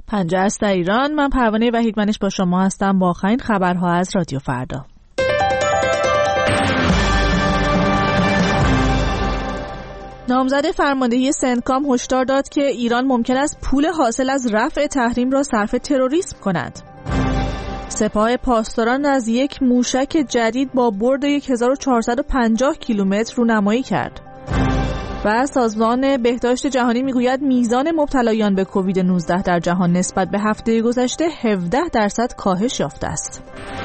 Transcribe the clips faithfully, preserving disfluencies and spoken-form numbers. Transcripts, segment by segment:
پنجره است در ایران. من پروانه وحیدمنش با شما هستم با آخرین خبرها از رادیو فردا. نامزد فرماندهی سنتکام هشدار داد که ایران ممکن است پول حاصل از رفع تحریم را صرف تروریسم کند. سپاه پاسداران از یک موشک جدید با برد هزار و چهارصد و پنجاه کیلومتر رونمایی کرد. و سازمان بهداشت جهانی میگوید میزان مبتلایان به کووید نوزده در جهان نسبت به هفته گذشته هفده درصد کاهش یافته است.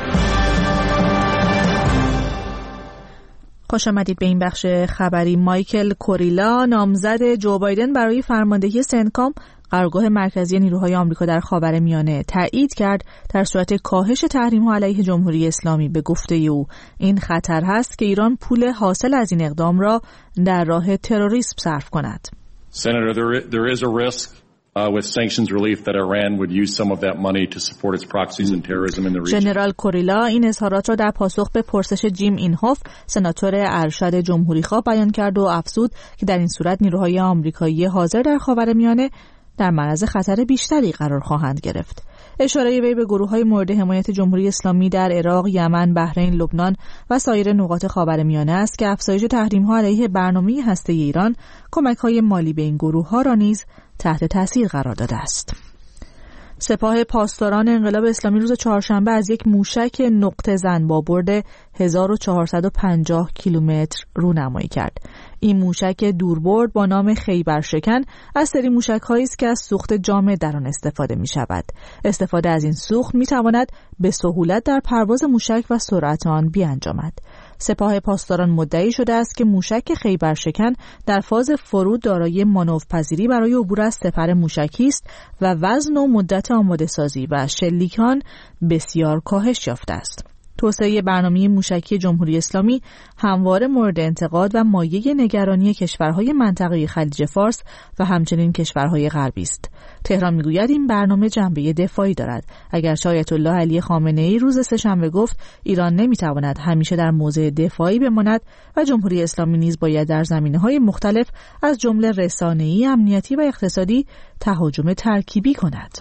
خوش آمدید به این بخش خبری. مایکل کوریلا نامزد جو بایدن برای فرماندهی سنتکام قرارگاه مرکزی نیروهای آمریکا در خاورمیانه تایید کرد در صورت کاهش تحریم‌ها علیه جمهوری اسلامی به گفته او این خطر هست که ایران پول حاصل از این اقدام را در راه تروریسم صرف کند. Senator, there, there is a risk uh, with sanctions relief that Iran would use some of that money to support its proxies and terrorism in the region. ژنرال کوریلا این اظهارات را در پاسخ به پرسش جیم اینهوف سناتور ارشد جمهوریخواه بیان کرد و افزود که در این صورت نیروهای آمریکایی حاضر در خاورمیانه در معرض خطر بیشتری قرار خواهند گرفت. اشاره وی به گروه‌های مورد حمایت جمهوری اسلامی در عراق، یمن، بحرین، لبنان و سایر نقاط خاورمیانه است که افزایش تحریم‌ها علیه برنامه هسته‌ای ایران کمک‌های مالی به این گروه‌ها را نیز تحت تاثیر قرار داده است. سپاه پاسداران انقلاب اسلامی روز چهارشنبه از یک موشک نقطه زن با برد هزار و چهارصد و پنجاه کیلومتر رونمایی کرد. این موشک دوربرد با نام خیبرشکن از سری موشک‌هایی است که از سوخت جامد در آن استفاده می‌شود. استفاده از این سوخت می‌تواند به سهولت در پرواز موشک و سرعت آن بیانجامد. سپاه پاسداران مدعی شده است که موشک خیبرشکن در فاز فرود دارای مانورپذیری برای عبور از سپر موشکی است و وزن و مدت آماده‌سازی و شلیک آن بسیار کاهش یافته است. توسعه برنامه موشکی جمهوری اسلامی همواره مورد انتقاد و مایه نگرانی کشورهای منطقه خلیج فارس و همچنین کشورهای غربی است. تهران میگوید این برنامه جنبه دفاعی دارد. اگرچه آیت الله علی خامنه‌ای روز سه‌شنبه گفت ایران نمیتواند همیشه در موضع دفاعی بماند و جمهوری اسلامی نیز باید در زمینه‌های مختلف از جمله رسانه‌ای، امنیتی و اقتصادی تهاجم ترکیبی کند.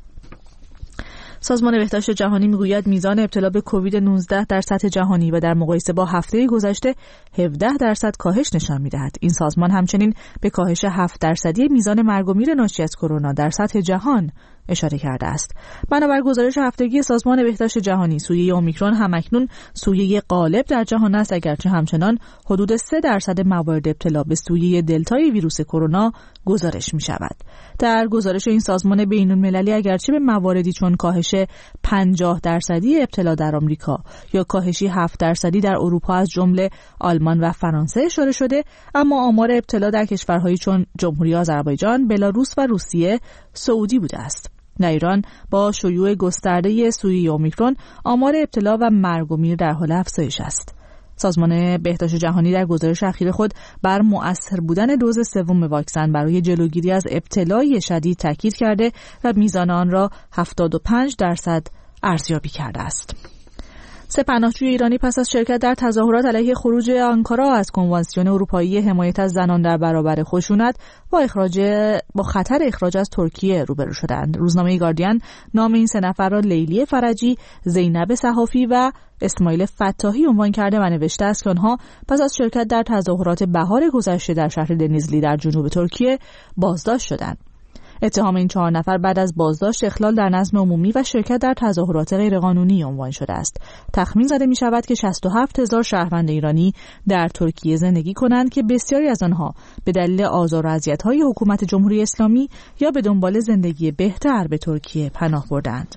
سازمان بهداشت جهانی میگوید میزان ابتلا به کووید نوزده در سطح جهانی و در مقایسه با هفته گذشته هفده درصد کاهش نشان میدهد. این سازمان همچنین به کاهش هفت درصدی میزان مرگ و میر ناشی از کرونا در سطح جهان اشاره کرده است. بنابر گزارش هفتگی سازمان بهداشت جهانی، سویه اومیکرون همکنون سویه غالب در جهان است، اگرچه همچنان حدود سه درصد موارد ابتلا به سویه دلتای ویروس کرونا گزارش می شود. در گزارش این سازمان بین‌المللی اگرچه به مواردی چون کاهش پنجاه درصدی ابتلا در آمریکا یا کاهشی هفت درصدی در اروپا از جمله آلمان و فرانسه اشاره شده، اما آمار ابتلا در کشورهایی چون جمهوری آذربایجان، بلاروس و روسیه سعودی بوده است. در ایران با شیوع گسترده سویه اومیکرون آمار ابتلا و مرگ و میر در حال افزایش است. سازمان بهداشت جهانی در گزارش اخیر خود بر مؤثر بودن دوز سوم واکسن برای جلوگیری از ابتلای شدید تاکید کرده و میزان آن را هفتاد و پنج درصد ارزیابی کرده است. سه پناهجوی ایرانی پس از شرکت در تظاهرات علیه خروج آنکارا از کنوانسیون اروپایی حمایت از زنان در برابر خشونت با اخراج با خطر اخراج از ترکیه روبرو شدند. روزنامه گاردین نام این سه نفر را لیلی فرجی، زینب صحافی و اسماعیل فتاحی عنوان کرده و نوشته است که آنها پس از شرکت در تظاهرات بهار گذشته در شهر دنیزلی در جنوب ترکیه بازداشت شدند. اتهام این چهار نفر بعد از بازداشت اخلال در نظم عمومی و شرکت در تظاهرات غیرقانونی عنوان شده است. تخمین زده می شود که شصت و هفت هزار شهروند ایرانی در ترکیه زندگی کنند که بسیاری از آنها به دلیل آزار و اذیت‌های حکومت جمهوری اسلامی یا به دنبال زندگی بهتر به ترکیه پناه بردند.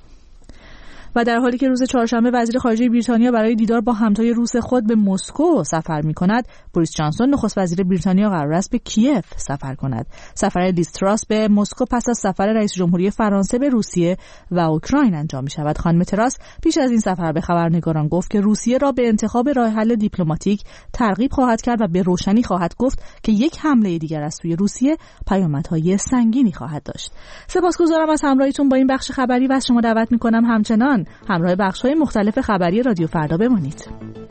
و در حالی که روز چهارشنبه وزیر خارجه بریتانیا برای دیدار با همتای روس خود به مسکو سفر می‌کند، بوریس جانسون نخست وزیر بریتانیا قرار است به کیف سفر کند. سفر لیز تراس به مسکو پس از سفر رئیس جمهوری فرانسه به روسیه و اوکراین انجام می‌شود. خانم تراس پیش از این سفر به خبرنگاران گفت که روسیه را به انتخاب راه حل دیپلماتیک ترغیب خواهد کرد و به روشنی خواهد گفت که یک حمله دیگر از سوی روسیه پیامدهای سنگینی خواهد داشت. سپاسگزارم از همراهیتون با این بخش خبری و از شما دعوت می‌کنم همچنان همراه بخش‌های مختلف خبری رادیو فردا بمانید.